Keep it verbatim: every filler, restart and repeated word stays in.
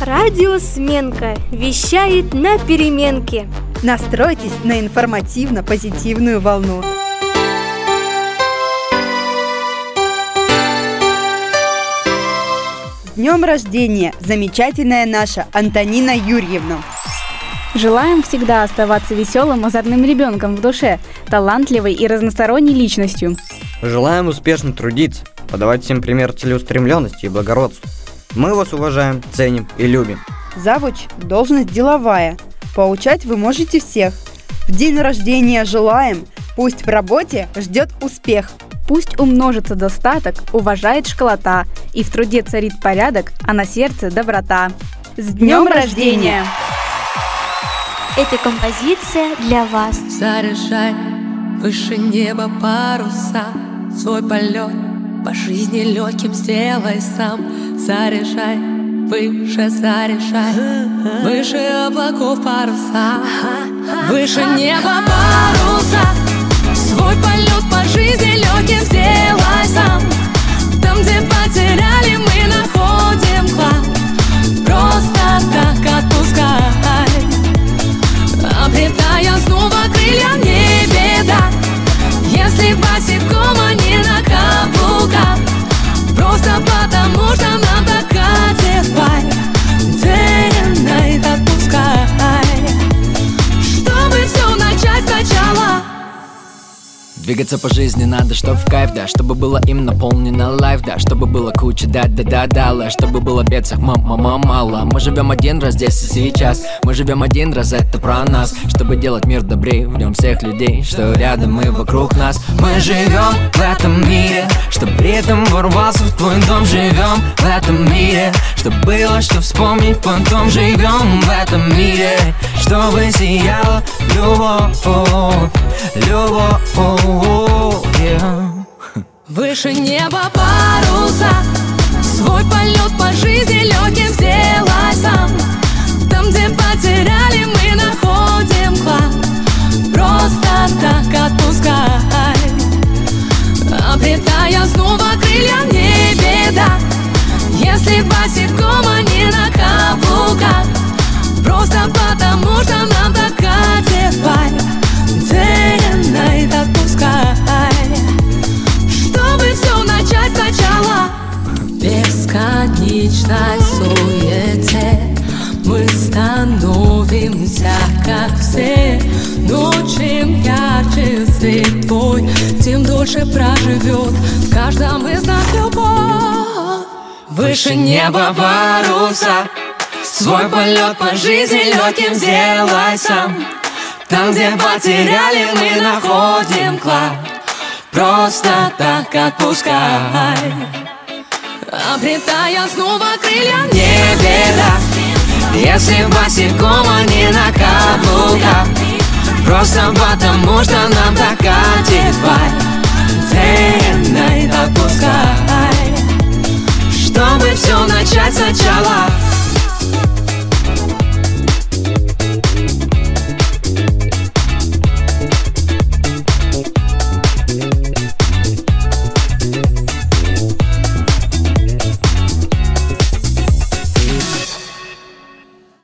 Радио Сменка вещает на переменке. Настройтесь на информативно-позитивную волну. С днем рождения, замечательная наша Антонина Юрьевна! Желаем всегда оставаться веселым, озорным ребенком в душе, талантливой и разносторонней личностью. Желаем успешно трудиться, подавать всем пример целеустремленности и благородства. Мы вас уважаем, ценим и любим. Завуч – должность деловая. Поучать вы можете всех. В день рождения желаем, пусть в работе ждет успех. Пусть умножится достаток, уважает школота, и в труде царит порядок, а на сердце доброта. С днем рождения! Эта композиция для вас. Заряжай выше неба паруса, свой полет по жизни легким сделай сам. Заряжай выше, заряжай выше облаков паруса, выше неба паруса, свой полет по жизни легким сделай сам. Там, где потеряли, мы находим клад. Просто так отпускай, обретая снова крылья, не беда. Если босиком, а не на каблуках, просто потому что нам так катит вайб. Day and night отпускай, чтобы все начать сначала. Двигаться по жизни надо, чтоб в кайф, да. Чтобы было им наполнено лайф, да. Чтобы было куча да-да-да-да, чтобы было бедцах мама мало. Мы живем один раз здесь и сейчас, мы живем один раз, это про нас. Чтобы делать мир добрее, в нем всех людей, что рядом и вокруг нас. Мы живем в этом мире, чтоб ритм ворвался в твой дом. Живем в этом мире, чтоб было что вспомнить потом. Живем в этом мире, чтобы сияла любовь, любовь. Yeah. Выше неба паруса, свой полет по жизни легким сделай сам. Там, где потеряли, мы находим клад. Просто так отпускай, обретая снова крылья, не беда. Если босиком, а не на каблуках, просто потому что нам так катит вайб. Day and night отпускай, чтобы все начать сначала. В бесконечной суете мы становимся как все. Но чем ярче свет твой, тем дольше проживет в каждом из нас любовь. Выше неба паруса, свой полет по жизни легким сделай сам. Там, где потеряли, мы находим клад. Просто так отпускай, обретая снова крылья, не беда. Если босиком, а не на каблуках, просто потому что